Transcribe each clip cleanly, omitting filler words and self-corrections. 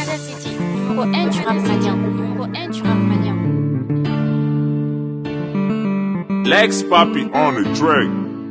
City, numéro 1 du rap malien. Numéro 1 du rap malien. Lex Papi on the track.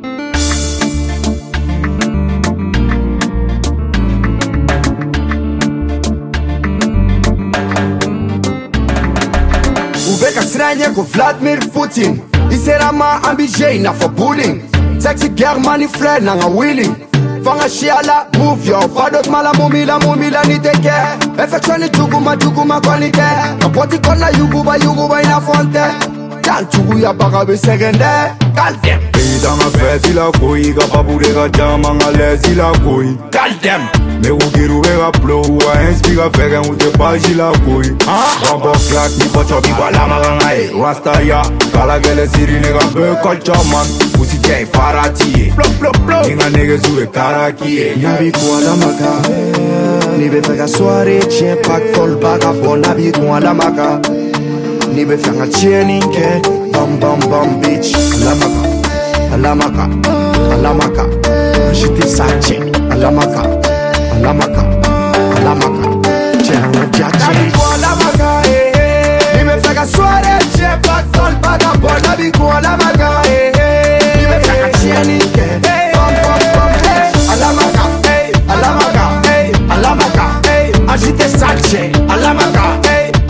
Ubeka sranje ko Vladimir Putin Isera ma ambijay na for bullying Sexy girl money flare na nga willing Fanga shiala move yo Padot mala mumila ni teke Effectuani tuguma kwa nike Kapoti kona yuguba ina fonte Gal tugu ya baka be segende Gal dem Pida nga fesi la koi Gapa pure ga jama nga lesi la koi Gal dem Me ukiru vega blow Wa enspiga fega ute paji la koi Bamba clack ni pocho bi kwa lama gangae Rasta ya Kala gele siri nega be culture man Pussy jay farati Ninga nege zue karaki Nabi kwa la maka Nibe fega soare Chien pak tol baga po Nabi kwa la maka Nibe fanga chieninke Bam bam bam bitch Alamaka Jite sache Alamaka Changa jache Nabi kwa la maka Nibe fega soare Chien pak tol baga po Nabi kwa la maka Nibe fanga chieninke Bam bam bam Alamaka Ajite sache Alamaka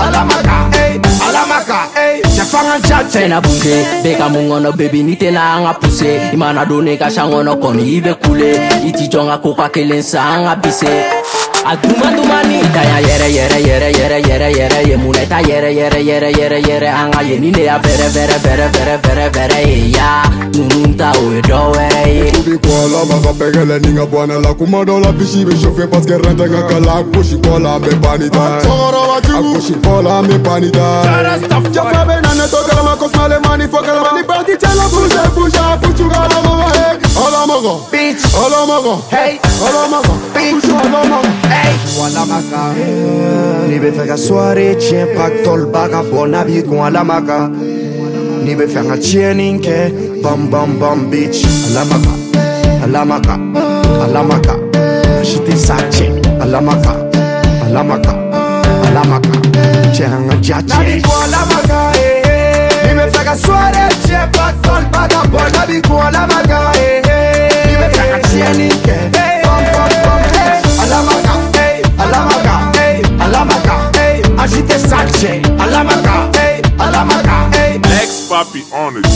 Jafanga jache Sena bunge, beka mungono baby nite na anga puse Imana done ka shangono koni ibe kule Iti jonga koka kelensa anga bise Aduma ni Itaya yere Yemuneta yere Anga yenine ya vere ya Nununta uedo were Kubi kwa la maka pegele ninga bwana la kumado la bishi be chauffe parce que rente nga kala Kushi kwa la me panita Akushi kwa la me panita Jafa be na neto kala makos male mani fokala mani party chela bouge Puchuga la maga hey Alamaga Bitch Alamaga Hey Alamaga Bitch Alamaga Hey Alamaka Nibe fega soare Chien pak tol baga po Nabi kwa alamaka Nibe fanga chieninke Bam bam bam bitch Alamaka Jite sache Alamaka Changa jache Nabi kwa alamaka Nibe fega soare Chien pak tol baga po Nabi kwa alamaka Nibe fanga chieninke Bam bam bam Alamaka Ajite sache Alamaka Lex Papi on the